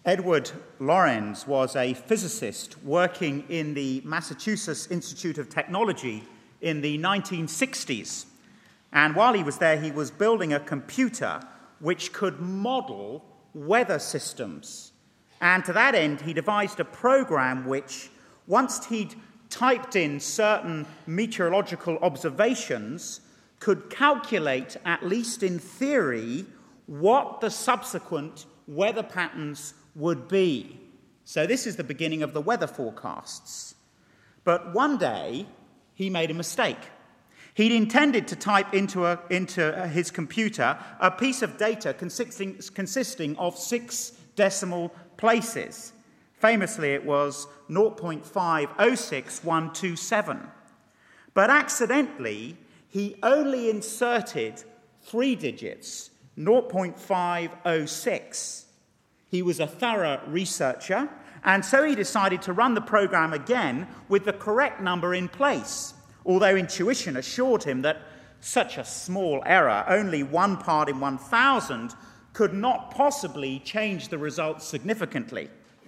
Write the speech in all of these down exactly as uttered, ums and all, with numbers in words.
Edward Lorenz was a physicist working in the Massachusetts Institute of Technology in the nineteen sixties. And while he was there, he was building a computer which could model weather systems. And to that end, he devised a program which, once he'd typed in certain meteorological observations, could calculate, at least in theory, what the subsequent weather patterns would be. So this is the beginning of the weather forecasts. But one day, he made a mistake. He'd intended to type into, a, into his computer a piece of data consisting, consisting of six decimal places. Famously, it was zero point five zero six one two seven. But accidentally, he only inserted three digits, zero point five zero six. He was a thorough researcher, and so he decided to run the program again with the correct number in place, although intuition assured him that such a small error, only one part in one thousand, could not possibly change the results significantly.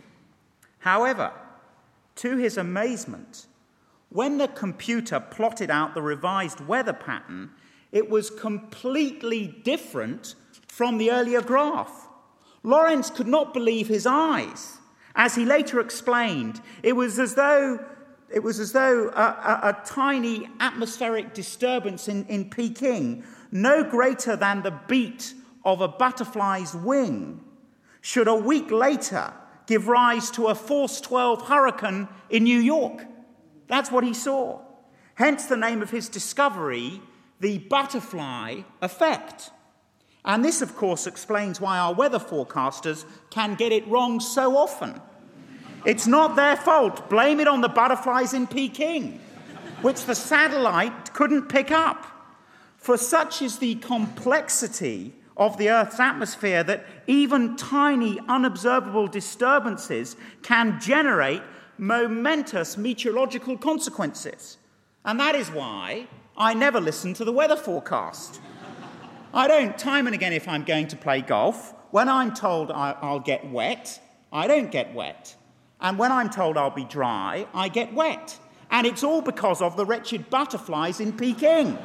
However, to his amazement, when the computer plotted out the revised weather pattern, it was completely different from the earlier graph. Lorenz could not believe his eyes. As he later explained, it was as though it was as though a, a, a tiny atmospheric disturbance in, in Peking, no greater than the beat of a butterfly's wing, should a week later give rise to a Force twelve hurricane in New York. That's what he saw. Hence the name of his discovery, the butterfly effect. And this, of course, explains why our weather forecasters can get it wrong so often. It's not their fault. Blame it on the butterflies in Peking, which the satellite couldn't pick up. For such is the complexity of the Earth's atmosphere that even tiny, unobservable disturbances can generate momentous meteorological consequences. And that is why I never listen to the weather forecast. I don't, time and again, if I'm going to play golf, when I'm told I'll get wet, I don't get wet. And when I'm told I'll be dry, I get wet. And it's all because of the wretched butterflies in Peking.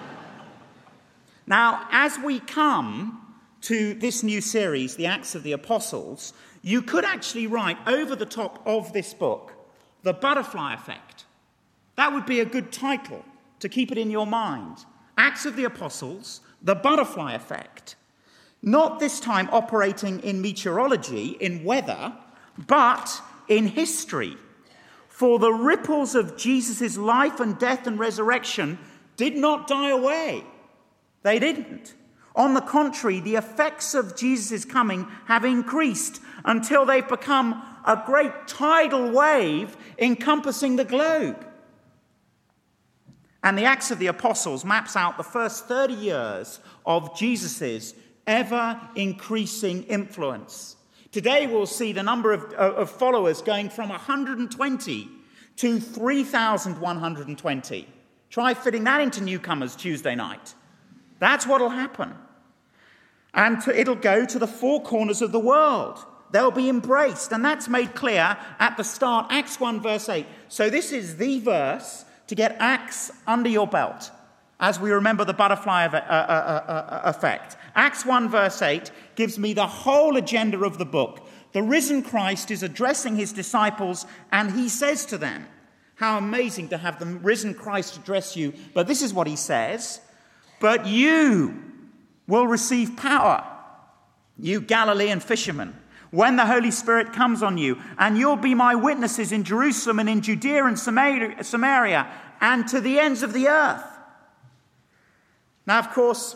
Now, as we come to this new series, The Acts of the Apostles, you could actually write over the top of this book, The Butterfly Effect. That would be a good title to keep it in your mind. Acts of the Apostles, The Butterfly Effect. Not this time operating in meteorology, in weather, but in history. For the ripples of Jesus' life and death and resurrection did not die away. They didn't. On the contrary, the effects of Jesus' coming have increased until they've become a great tidal wave encompassing the globe. And the Acts of the Apostles maps out the first thirty years of Jesus' ever-increasing influence. Today we'll see the number of, of followers going from one hundred twenty to three thousand one hundred twenty. Try fitting that into newcomers Tuesday night. That's what will happen. And to, it'll go to the four corners of the world. They'll be embraced. And that's made clear at the start, Acts one verse eight. So this is the verse to get Acts under your belt as we remember the butterfly uh, uh, uh, uh, effect. Acts one verse eight gives me the whole agenda of the book. The risen Christ is addressing his disciples and he says to them, how amazing to have the risen Christ address you. But this is what he says. But you will receive power, you Galilean fishermen, when the Holy Spirit comes on you, and you'll be my witnesses in Jerusalem and in Judea and Samaria and to the ends of the earth. Now, of course,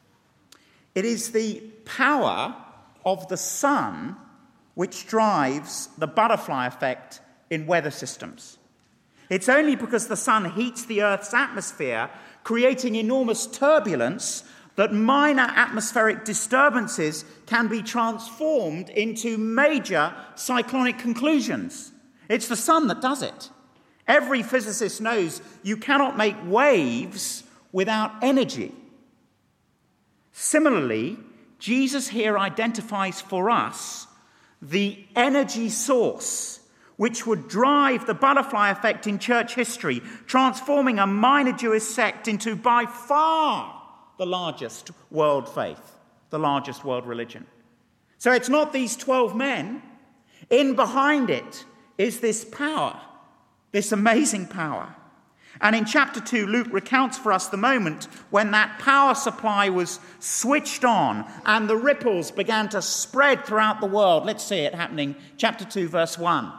it is the power of the sun which drives the butterfly effect in weather systems. It's only because the sun heats the Earth's atmosphere, creating enormous turbulence, that minor atmospheric disturbances can be transformed into major cyclonic conclusions. It's the sun that does it. Every physicist knows you cannot make waves without energy. Similarly, Jesus here identifies for us the energy source which would drive the butterfly effect in church history, transforming a minor Jewish sect into by far the largest world faith, the largest world religion. So it's not these twelve men. In behind it is this power, this amazing power. And in chapter two, Luke recounts for us the moment when that power supply was switched on and the ripples began to spread throughout the world. Let's see it happening. Chapter two, verse one.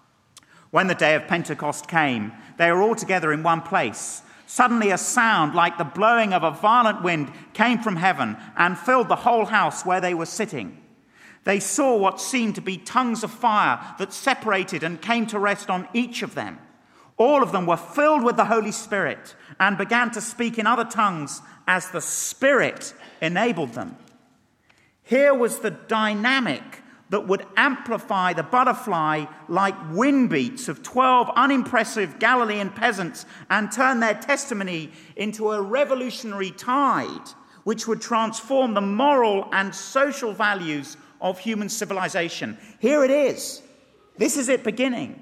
When the day of Pentecost came, they were all together in one place. Suddenly a sound like the blowing of a violent wind came from heaven and filled the whole house where they were sitting. They saw what seemed to be tongues of fire that separated and came to rest on each of them. All of them were filled with the Holy Spirit and began to speak in other tongues as the Spirit enabled them. Here was the dynamic that would amplify the butterfly like wind beats of twelve unimpressive Galilean peasants and turn their testimony into a revolutionary tide which would transform the moral and social values of human civilization. Here it is. This is it beginning.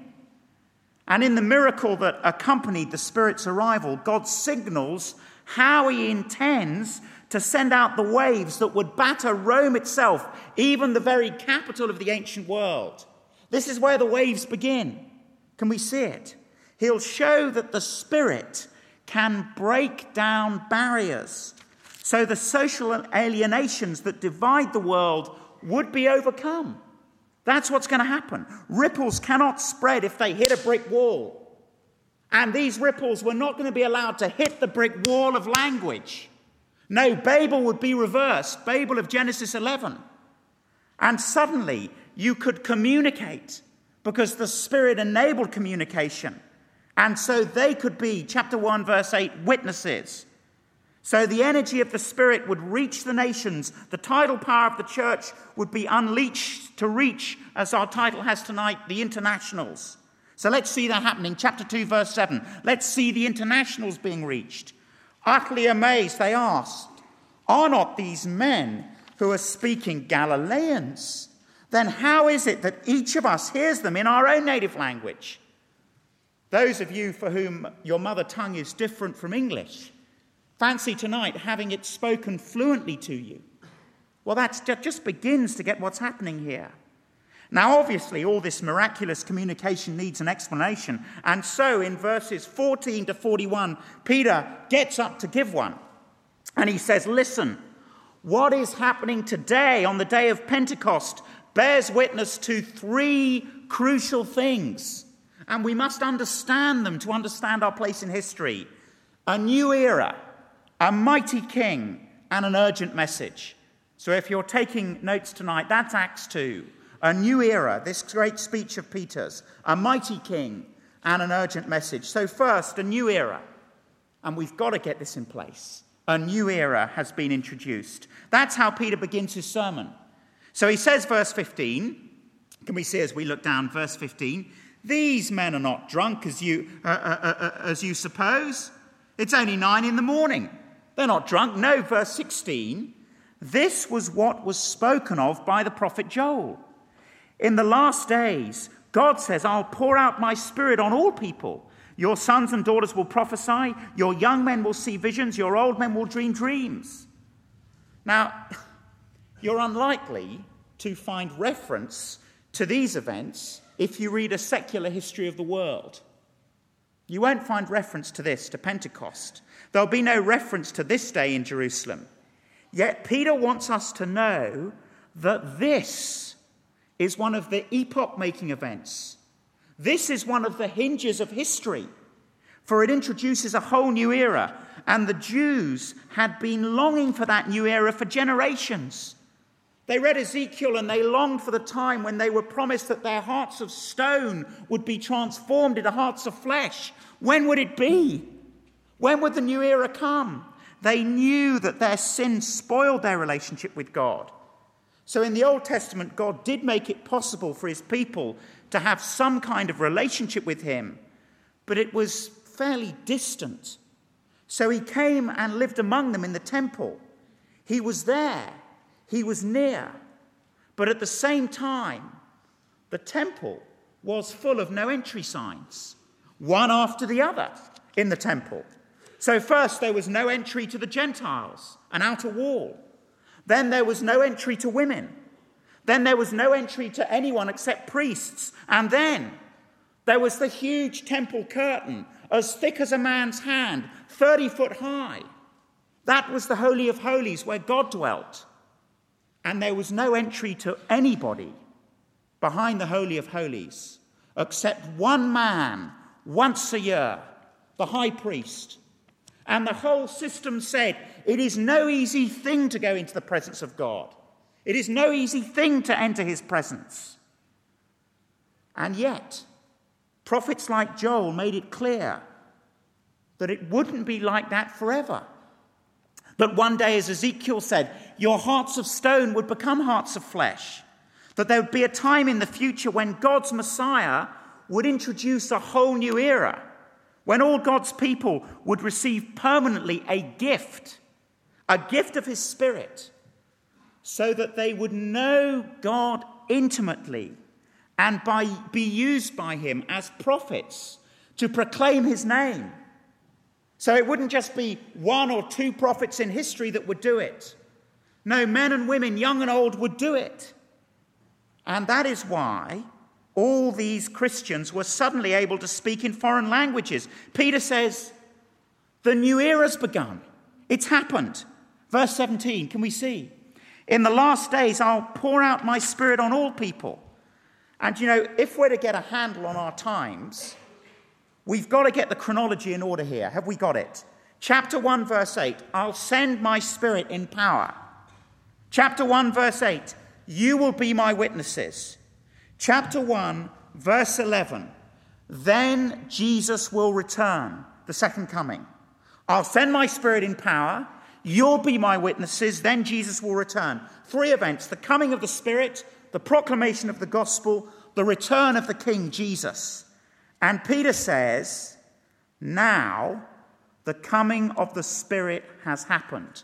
And in the miracle that accompanied the Spirit's arrival, God signals how he intends to send out the waves that would batter Rome itself, even the very capital of the ancient world. This is where the waves begin. Can we see it? He'll show that the Spirit can break down barriers, so the social alienations that divide the world would be overcome. That's what's going to happen. Ripples cannot spread if they hit a brick wall. And these ripples were not going to be allowed to hit the brick wall of language. No, Babel would be reversed, Babel of Genesis eleven. And suddenly you could communicate because the Spirit enabled communication. And so they could be, chapter one, verse eight, witnesses. So the energy of the Spirit would reach the nations. The tidal power of the church would be unleashed to reach, as our title has tonight, the internationals. So let's see that happening. Chapter two, verse seven. Let's see the internationals being reached. Utterly amazed, they asked, "Are not these men who are speaking Galileans? Then how is it that each of us hears them in our own native language?" Those of you for whom your mother tongue is different from English, fancy tonight having it spoken fluently to you. Well, that just begins to get what's happening here. Now, obviously, all this miraculous communication needs an explanation. And so in verses fourteen to forty-one, Peter gets up to give one. And he says, listen, what is happening today on the day of Pentecost bears witness to three crucial things. And we must understand them to understand our place in history. A new era, a mighty king, and an urgent message. So if you're taking notes tonight, that's Acts two. A new era, this great speech of Peter's, a mighty king, and an urgent message. So first, a new era. And we've got to get this in place. A new era has been introduced. That's how Peter begins his sermon. So he says, verse fifteen, can we see as we look down, verse fifteen, "These men are not drunk as you, uh, uh, uh, as you suppose. It's only nine in the morning. They're not drunk." No, verse sixteen, "This was what was spoken of by the prophet Joel. In the last days, God says, I'll pour out my Spirit on all people. Your sons and daughters will prophesy. Your young men will see visions. Your old men will dream dreams." Now, you're unlikely to find reference to these events if you read a secular history of the world. You won't find reference to this, to Pentecost. There'll be no reference to this day in Jerusalem. Yet Peter wants us to know that this is one of the epoch-making events. This is one of the hinges of history, for it introduces a whole new era, and the Jews had been longing for that new era for generations. They read Ezekiel and they longed for the time when they were promised that their hearts of stone would be transformed into hearts of flesh. When would it be? When would the new era come? They knew that their sin spoiled their relationship with God. So in the Old Testament, God did make it possible for his people to have some kind of relationship with him, but it was fairly distant. So he came and lived among them in the temple. He was there. He was near. But at the same time, the temple was full of no entry signs, one after the other in the temple. So first there was no entry to the Gentiles, an outer wall. Then there was no entry to women. Then there was no entry to anyone except priests. And then there was the huge temple curtain, as thick as a man's hand, thirty foot high. That was the Holy of Holies where God dwelt. And there was no entry to anybody behind the Holy of Holies except one man once a year, the high priest. And the whole system said it is no easy thing to go into the presence of God. It is no easy thing to enter his presence. And yet, prophets like Joel made it clear that it wouldn't be like that forever. That one day, as Ezekiel said, your hearts of stone would become hearts of flesh. That there would be a time in the future when God's Messiah would introduce a whole new era, when all God's people would receive permanently a gift, a gift of his Spirit, so that they would know God intimately and by, be used by him as prophets to proclaim his name. So it wouldn't just be one or two prophets in history that would do it. No, men and women, young and old, would do it. And that is why all these Christians were suddenly able to speak in foreign languages. Peter says, the new era's begun. It's happened. Verse seventeen, can we see? In the last days, I'll pour out my Spirit on all people. And, you know, if we're to get a handle on our times, we've got to get the chronology in order here. Have we got it? Chapter one, verse eight, I'll send my Spirit in power. Chapter one, verse eight, you will be my witnesses. Chapter one, verse eleven, then Jesus will return, the second coming. I'll send my Spirit in power. You'll be my witnesses. Then Jesus will return. Three events: the coming of the Spirit, the proclamation of the gospel, the return of the King Jesus. And Peter says, now the coming of the Spirit has happened.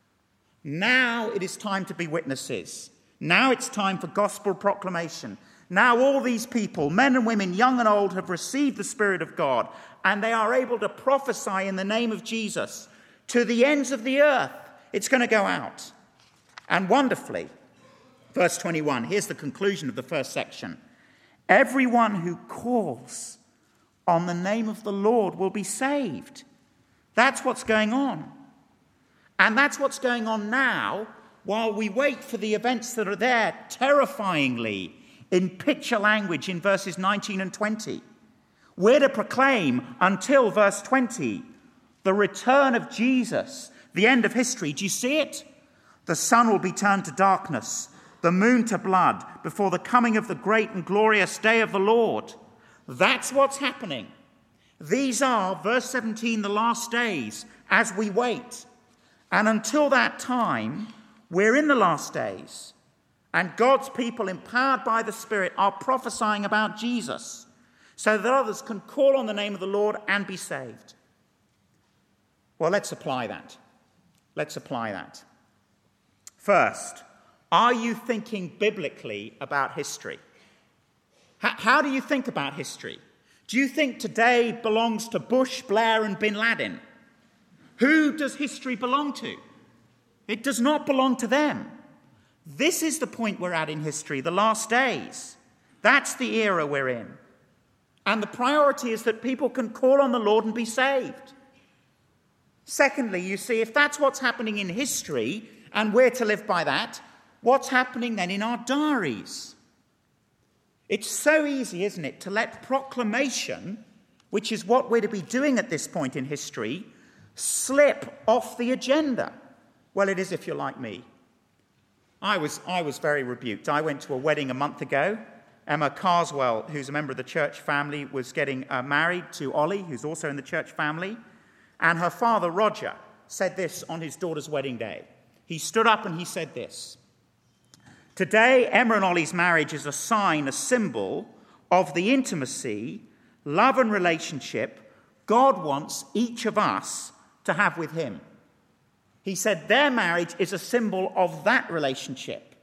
Now it is time to be witnesses. Now it's time for gospel proclamation. Now all these people, men and women, young and old, have received the Spirit of God, and they are able to prophesy in the name of Jesus to the ends of the earth. It's going to go out. And wonderfully, verse twenty-one, here's the conclusion of the first section. Everyone who calls on the name of the Lord will be saved. That's what's going on. And that's what's going on now while we wait for the events that are there terrifyingly in picture language in verses nineteen and twenty. We're to proclaim until verse twenty the return of Jesus, the end of history. Do you see it? The sun will be turned to darkness, the moon to blood, before the coming of the great and glorious day of the Lord. That's what's happening. These are, verse seventeen, the last days as we wait. And until that time, we're in the last days. And God's people, empowered by the Spirit, are prophesying about Jesus so that others can call on the name of the Lord and be saved. Well, let's apply that. Let's apply that. First, are you thinking biblically about history? How, how do you think about history? Do you think today belongs to Bush, Blair, and bin Laden? Who does history belong to? It does not belong to them. This is the point we're at in history, the last days. That's the era we're in. And the priority is that people can call on the Lord and be saved. Secondly, you see, if that's what's happening in history, and we're to live by that, what's happening then in our diaries? It's so easy, isn't it, to let proclamation, which is what we're to be doing at this point in history, slip off the agenda. Well, it is if you're like me. I was, I was very rebuked. I went to a wedding a month ago. Emma Carswell, who's a member of the church family, was getting uh, married to Ollie, who's also in the church family. And her father, Roger, said this on his daughter's wedding day. He stood up and he said this. Today, Emma and Ollie's marriage is a sign, a symbol of the intimacy, love and relationship God wants each of us to have with him. He said their marriage is a symbol of that relationship.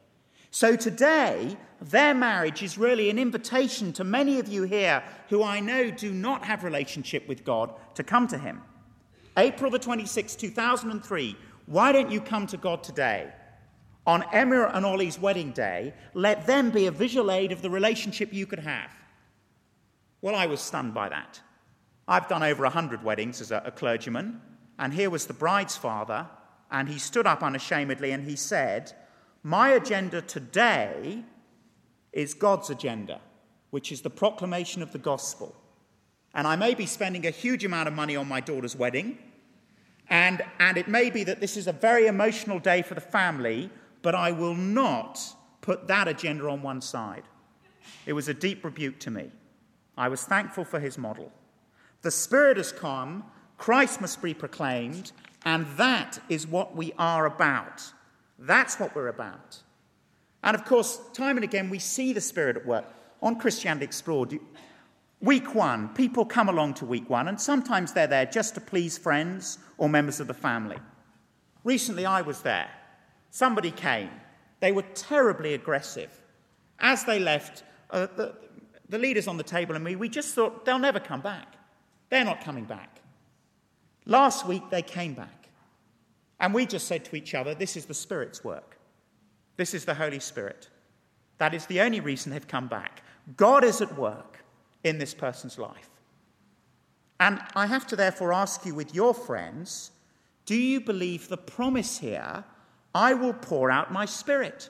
So today, their marriage is really an invitation to many of you here who I know do not have relationship with God to come to him. April the twenty-sixth, two thousand three, why don't you come to God today? On Emma and Ollie's wedding day, let them be a visual aid of the relationship you could have. Well, I was stunned by that. I've done over a hundred weddings as a, a clergyman, and here was the bride's father, and he stood up unashamedly and he said, my agenda today is God's agenda, which is the proclamation of the gospel. And I may be spending a huge amount of money on my daughter's wedding, and, and it may be that this is a very emotional day for the family, but I will not put that agenda on one side. It was a deep rebuke to me. I was thankful for his model. The Spirit has come, Christ must be proclaimed, and that is what we are about. That's what we're about. And of course, time and again, we see the Spirit at work. On Christianity Explored, week one, people come along to week one, and sometimes they're there just to please friends or members of the family. Recently, I was there. Somebody came. They were terribly aggressive. As they left, uh, the, the leaders on the table and me, we just thought, they'll never come back. They're not coming back. Last week, they came back. And we just said to each other, this is the Spirit's work. This is the Holy Spirit. That is the only reason they've come back. God is at work in this person's life. And I have to therefore ask you with your friends, do you believe the promise here, I will pour out my Spirit?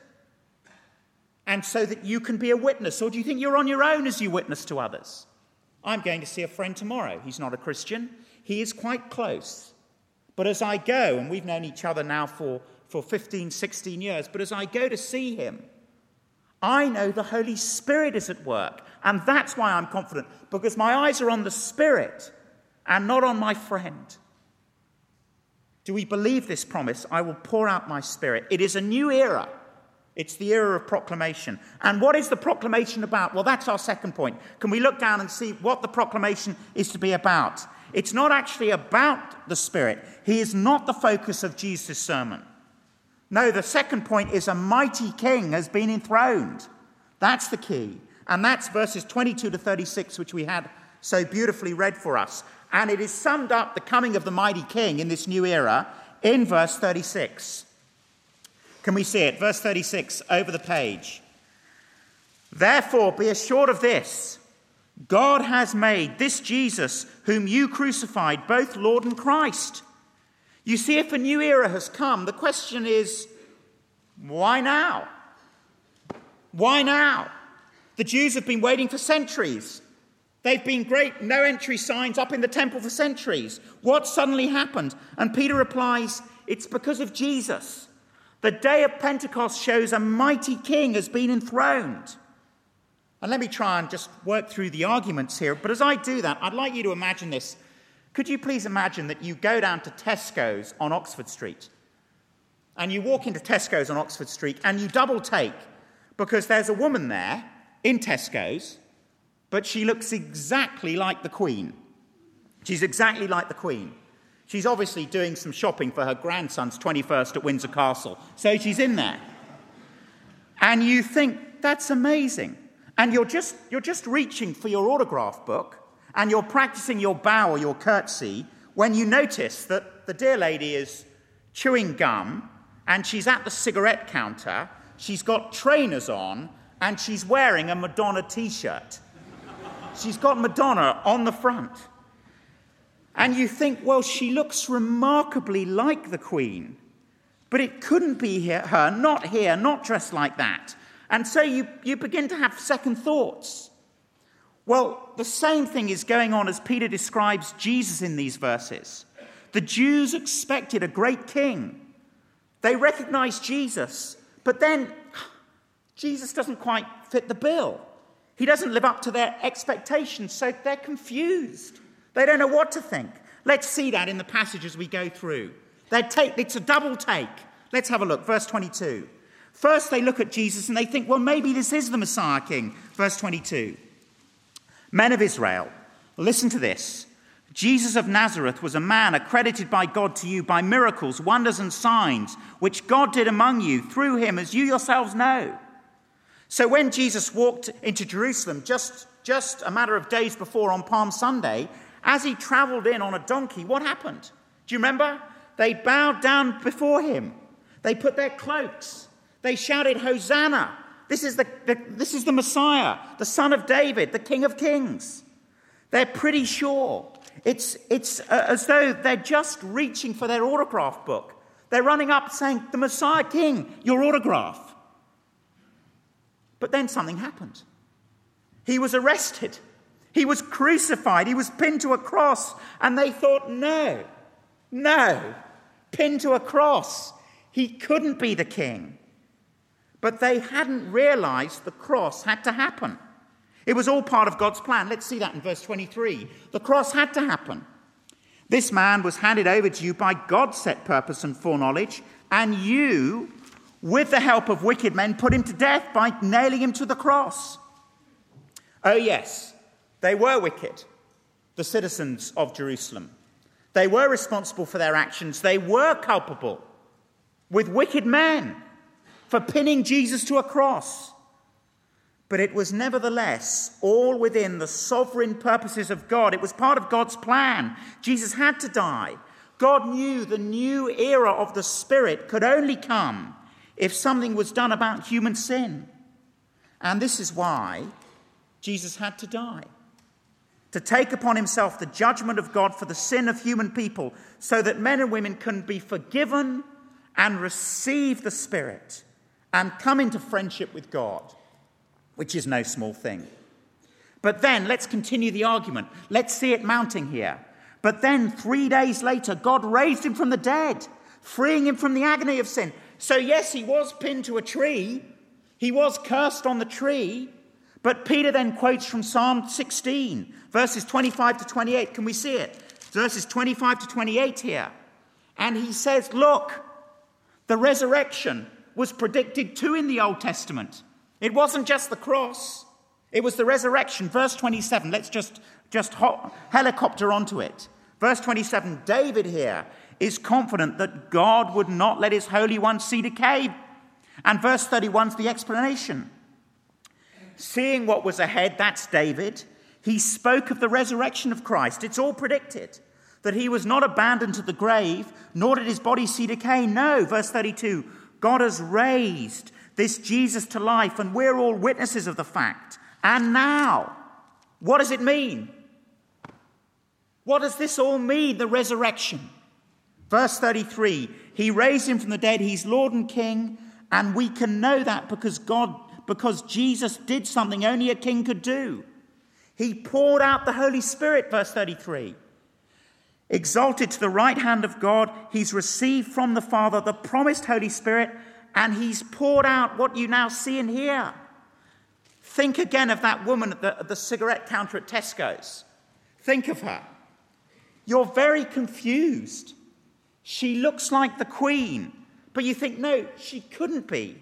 And so that you can be a witness, or do you think you're on your own as you witness to others? I'm going to see a friend tomorrow. He's not a Christian. He is quite close. But as I go, and we've known each other now for, for fifteen, sixteen years, but as I go to see him, I know the Holy Spirit is at work. And that's why I'm confident, because my eyes are on the Spirit and not on my friend. Do we believe this promise? I will pour out my Spirit. It is a new era. It's the era of proclamation. And what is the proclamation about? Well, that's our second point. Can we look down and see what the proclamation is to be about? It's not actually about the Spirit. He is not the focus of Jesus' sermon. No, the second point is a mighty king has been enthroned. That's the key. And that's verses twenty-two to thirty-six, which we had so beautifully read for us. And it is summed up, the coming of the mighty king in this new era, in verse thirty-six. Can we see it? Verse thirty-six, over the page. Therefore, be assured of this. God has made this Jesus, whom you crucified, both Lord and Christ. You see, if a new era has come, the question is, why now? Why now? The Jews have been waiting for centuries. They've been great no-entry signs up in the temple for centuries. What suddenly happened? And Peter replies, it's because of Jesus. The day of Pentecost shows a mighty king has been enthroned. And let me try and just work through the arguments here. But as I do that, I'd like you to imagine this. Could you please imagine that you go down to Tesco's on Oxford Street, and you walk into Tesco's on Oxford Street, and you double take, because there's a woman there in Tesco's, but she looks exactly like the Queen. She's exactly like the Queen. She's obviously doing some shopping for her grandson's twenty-first at Windsor Castle. So she's in there. And you think, that's amazing. And you're just, you're just reaching for your autograph book, and you're practicing your bow or your curtsy, when you notice that the dear lady is chewing gum, and she's at the cigarette counter, she's got trainers on, and she's wearing a Madonna t-shirt. She's got Madonna on the front. And you think, well, she looks remarkably like the Queen, but it couldn't be her, not here, not dressed like that. And so you, you begin to have second thoughts. Well, the same thing is going on as Peter describes Jesus in these verses. The Jews expected a great king. They recognized Jesus, but then Jesus doesn't quite fit the bill. He doesn't live up to their expectations, so they're confused. They don't know what to think. Let's see that in the passage as we go through. They take, it's a double take. Let's have a look. Verse twenty-two. First they look at Jesus and they think, well, maybe this is the Messiah King. Verse twenty-two. Men of Israel, listen to this. Jesus of Nazareth was a man accredited by God to you by miracles, wonders and signs, which God did among you through him, as you yourselves know. So when Jesus walked into Jerusalem just, just a matter of days before on Palm Sunday, as he traveled in on a donkey, what happened? Do you remember? They bowed down before him. They put their cloaks. They shouted, Hosanna! This is the, the, this is the Messiah, the Son of David, the King of Kings. They're pretty sure. It's, it's uh, as though they're just reaching for their autograph book. They're running up saying, the Messiah King, your autograph. But then something happened. He was arrested. He was crucified. He was pinned to a cross. And they thought, no, no, pinned to a cross. He couldn't be the king. But they hadn't realized the cross had to happen. It was all part of God's plan. Let's see that in verse twenty-three. The cross had to happen. This man was handed over to you by God's set purpose and foreknowledge, and you, with the help of wicked men, put him to death by nailing him to the cross. Oh yes, they were wicked, the citizens of Jerusalem. They were responsible for their actions. They were culpable with wicked men for pinning Jesus to a cross. But it was nevertheless all within the sovereign purposes of God. It was part of God's plan. Jesus had to die. God knew the new era of the Spirit could only come if something was done about human sin. And this is why Jesus had to die. To take upon himself the judgment of God for the sin of human people, so that men and women can be forgiven and receive the Spirit and come into friendship with God, which is no small thing. But then, let's continue the argument. Let's see it mounting here. But then, three days later, God raised him from the dead, freeing him from the agony of sin. So yes, he was pinned to a tree. He was cursed on the tree. But Peter then quotes from Psalm sixteen, verses twenty-five to twenty-eight. Can we see it? Verses twenty-five to twenty-eight here. And he says, look, the resurrection was predicted too in the Old Testament. It wasn't just the cross. It was the resurrection. Verse twenty-seven, let's just, just hop, helicopter onto it. Verse twenty-seven, David here is confident that God would not let his Holy One see decay. And verse thirty-one is the explanation. Seeing what was ahead, that's David, he spoke of the resurrection of Christ. It's all predicted, that he was not abandoned to the grave, nor did his body see decay. No, verse thirty-two, God has raised this Jesus to life, and we're all witnesses of the fact. And now, what does it mean? What does this all mean, the resurrection? Verse thirty-three, he raised him from the dead, he's Lord and King, and we can know that because God, because Jesus did something only a king could do. He poured out the Holy Spirit, verse thirty-three. Exalted to the right hand of God, he's received from the Father the promised Holy Spirit, and he's poured out what you now see and hear. Think again of that woman at the, at the cigarette counter at Tesco's. Think of her. You're very confused. She looks like the Queen, but you think, no, she couldn't be.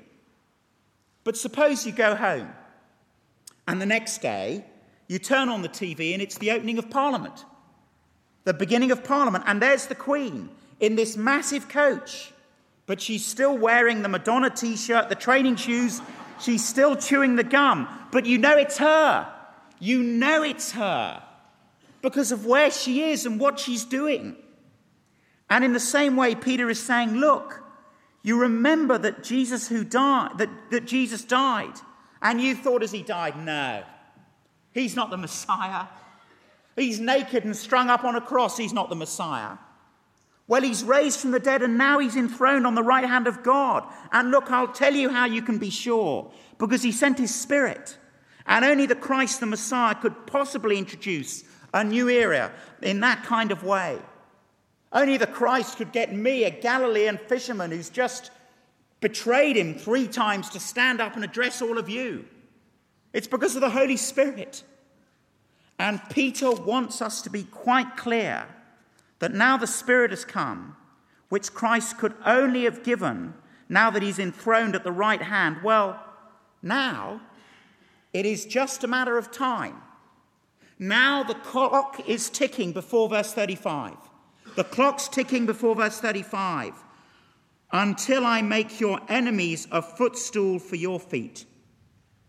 But suppose you go home, and the next day, you turn on the T V, and it's the opening of Parliament. The beginning of Parliament, and there's the Queen in this massive coach. But she's still wearing the Madonna T-shirt, the training shoes. She's still chewing the gum. But you know it's her. You know it's her because of where she is and what she's doing. And in the same way, Peter is saying, look, you remember that Jesus who died, that, that Jesus died, and you thought as he died, no, he's not the Messiah. He's naked and strung up on a cross. He's not the Messiah. Well, he's raised from the dead, and now he's enthroned on the right hand of God. And look, I'll tell you how you can be sure. Because he sent his Spirit. And only the Christ, the Messiah, could possibly introduce a new era in that kind of way. Only the Christ could get me, a Galilean fisherman who's just betrayed him three times, to stand up and address all of you. It's because of the Holy Spirit. And Peter wants us to be quite clear that now the Spirit has come, which Christ could only have given now that he's enthroned at the right hand. Well, now it is just a matter of time. Now the clock is ticking before verse thirty-five. The clock's ticking before verse thirty-five. Until I make your enemies a footstool for your feet.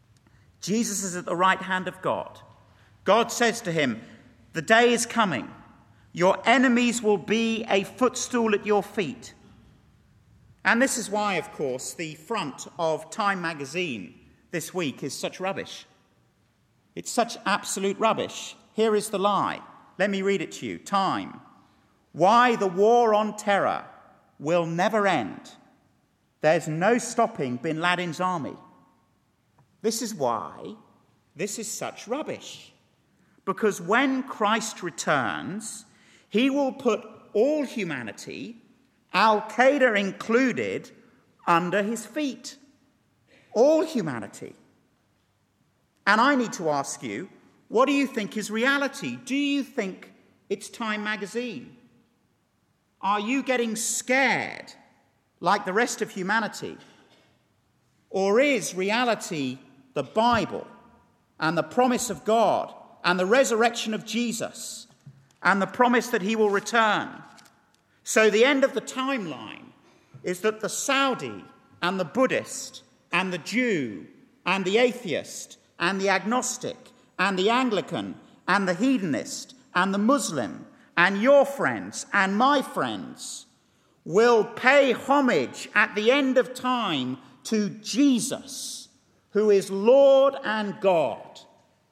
Jesus is at the right hand of God. God says to him, the day is coming. Your enemies will be a footstool at your feet. And this is why, of course, the front of Time magazine this week is such rubbish. It's such absolute rubbish. Here is the lie. Let me read it to you. Time. Why the war on terror will never end. There's no stopping bin Laden's army. This is why this is such rubbish. Because when Christ returns, he will put all humanity, Al-Qaeda included, under his feet. All humanity. And I need to ask you, what do you think is reality? Do you think it's Time magazine? Are you getting scared like the rest of humanity? Or is reality the Bible and the promise of God and the resurrection of Jesus and the promise that he will return? So the end of the timeline is that the Saudi and the Buddhist and the Jew and the atheist and the agnostic and the Anglican and the hedonist and the Muslim and your friends and my friends will pay homage at the end of time to Jesus, who is Lord and God.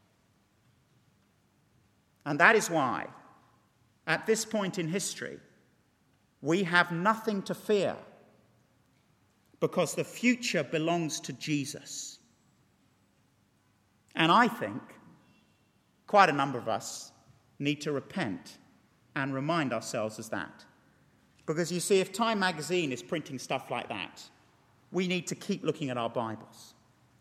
And that is why, at this point in history, we have nothing to fear, because the future belongs to Jesus. And I think quite a number of us need to repent and remind ourselves of that. Because you see, if Time magazine is printing stuff like that, we need to keep looking at our Bibles.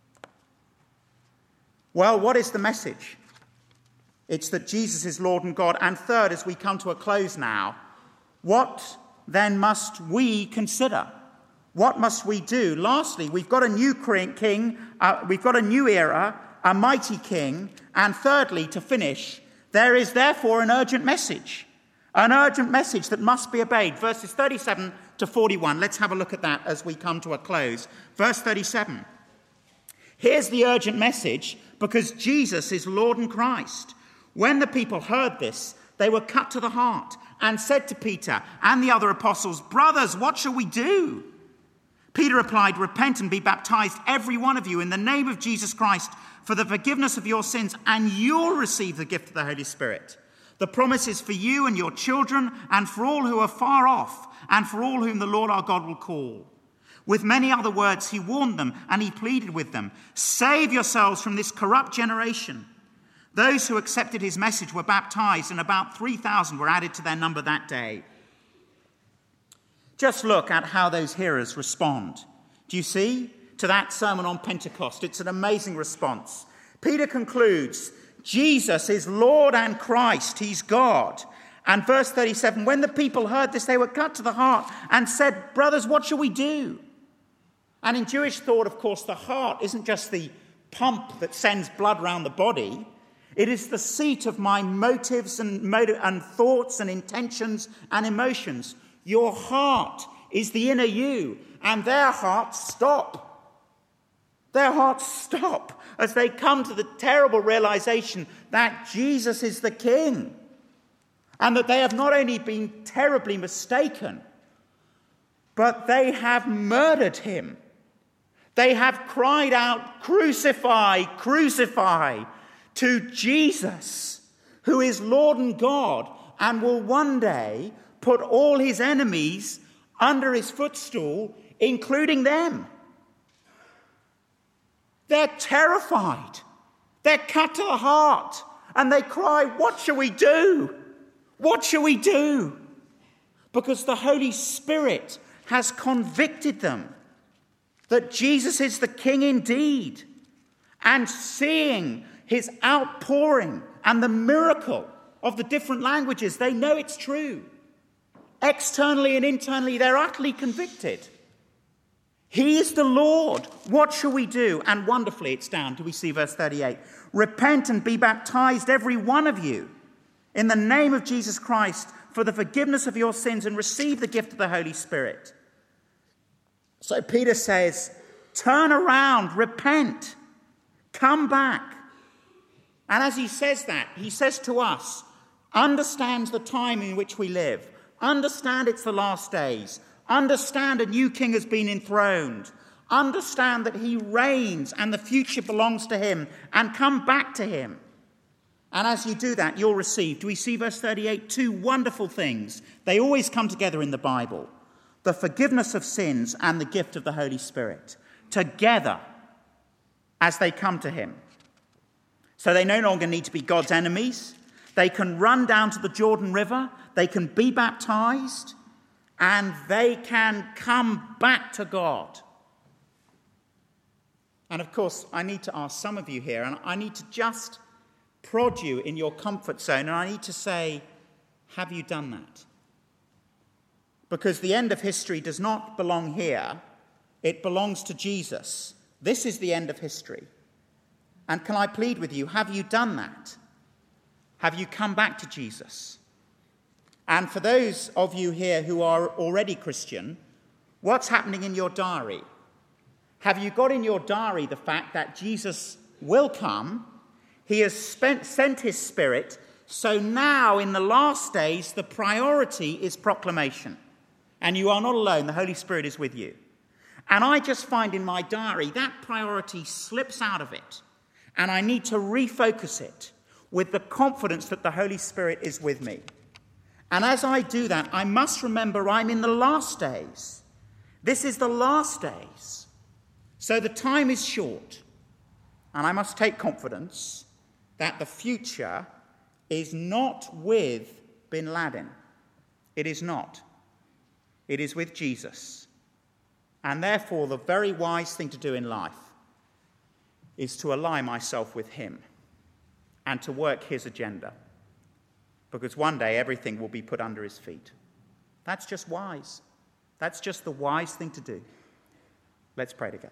Well, what is the message? It's that Jesus is Lord and God. And third, as we come to a close now, what then must we consider? What must we do? Lastly, we've got a new king, uh, we've got a new era, a mighty king. And thirdly, to finish, there is therefore an urgent message. An urgent message that must be obeyed. Verses thirty-seven to forty-one. Let's have a look at that as we come to a close. Verse thirty-seven. Here's the urgent message, because Jesus is Lord and Christ. When the people heard this, they were cut to the heart and said to Peter and the other apostles, "Brothers, what shall we do?" Peter replied, "Repent and be baptized, every one of you, in the name of Jesus Christ, for the forgiveness of your sins, and you'll receive the gift of the Holy Spirit. The promise is for you and your children, and for all who are far off, and for all whom the Lord our God will call." With many other words, he warned them, and he pleaded with them, "Save yourselves from this corrupt generation." Those who accepted his message were baptized, and about three thousand were added to their number that day. Just look at how those hearers respond. Do you see? To that sermon on Pentecost. It's an amazing response. Peter concludes, Jesus is Lord and Christ. He's God. And verse thirty-seven, when the people heard this, they were cut to the heart and said, "Brothers, what shall we do?" And in Jewish thought, of course, the heart isn't just the pump that sends blood around the body. It is the seat of my motives and, motive and thoughts and intentions and emotions. Your heart is the inner you, and their hearts stop. Their hearts stop as they come to the terrible realization that Jesus is the King, and that they have not only been terribly mistaken, but they have murdered him. They have cried out, "Crucify, crucify," to Jesus, who is Lord and God, and will one day put all his enemies under his footstool, including them. They're terrified. They're cut to the heart. And they cry, "What shall we do? What shall we do?" Because the Holy Spirit has convicted them that Jesus is the King indeed. And seeing his outpouring and the miracle of the different languages, they know it's true. Externally and internally, they're utterly convicted. He is the Lord. What shall we do? And wonderfully, it's down. Do we see verse thirty-eight? Repent and be baptized, every one of you, in the name of Jesus Christ, for the forgiveness of your sins, and receive the gift of the Holy Spirit. So Peter says, turn around, repent. Come back. And as he says that, he says to us, understand the time in which we live. Understand it's the last days. Understand a new king has been enthroned. Understand that he reigns and the future belongs to him, and come back to him. And as you do that, you'll receive, do we see verse thirty-eight? Two wonderful things. They always come together in the Bible. The forgiveness of sins and the gift of the Holy Spirit. Together as they come to him. So they no longer need to be God's enemies. They can run down to the Jordan River. They can be baptized. And they can come back to God. And of course, I need to ask some of you here, and I need to just prod you in your comfort zone, and I need to say, have you done that? Because the end of history does not belong here. It belongs to Jesus. This is the end of history. And can I plead with you, have you done that? Have you come back to Jesus? And for those of you here who are already Christian, what's happening in your diary? Have you got in your diary the fact that Jesus will come? He has spent, sent his Spirit. So now in the last days, the priority is proclamation. And you are not alone. The Holy Spirit is with you. And I just find in my diary that priority slips out of it. And I need to refocus it with the confidence that the Holy Spirit is with me. And as I do that, I must remember I'm in the last days. This is the last days. So the time is short. And I must take confidence that the future is not with bin Laden. It is not. It is with Jesus. And therefore, the very wise thing to do in life is to ally myself with him and to work his agenda. Because one day everything will be put under his feet. That's just wise. That's just the wise thing to do. Let's pray together.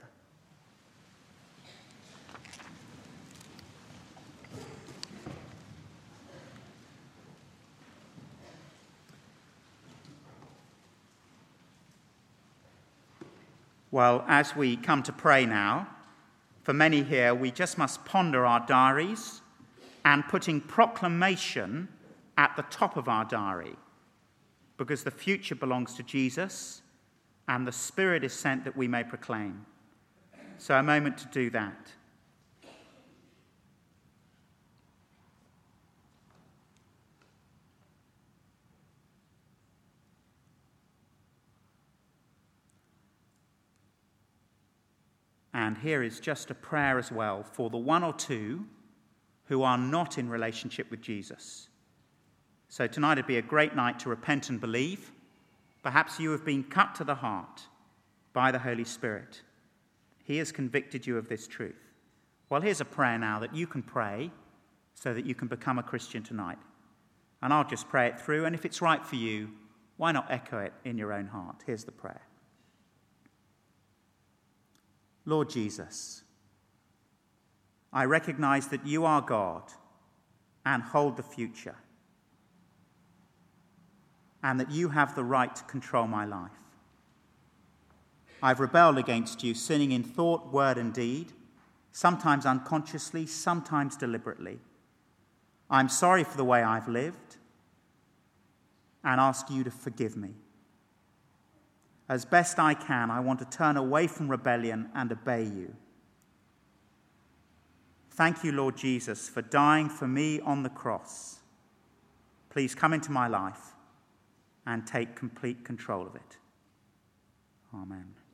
Well, as we come to pray now, for many here, we just must ponder our diaries and putting proclamation at the top of our diary, because the future belongs to Jesus and the Spirit is sent that we may proclaim. So a moment to do that. And here is just a prayer as well for the one or two who are not in relationship with Jesus. So tonight would be a great night to repent and believe. Perhaps you have been cut to the heart by the Holy Spirit. He has convicted you of this truth. Well, here's a prayer now that you can pray so that you can become a Christian tonight. And I'll just pray it through, and if it's right for you, why not echo it in your own heart? Here's the prayer. Lord Jesus, I recognize that you are God and hold the future, and that you have the right to control my life. I've rebelled against you, sinning in thought, word, and deed, sometimes unconsciously, sometimes deliberately. I'm sorry for the way I've lived and ask you to forgive me. As best I can, I want to turn away from rebellion and obey you. Thank you, Lord Jesus, for dying for me on the cross. Please come into my life and take complete control of it. Amen.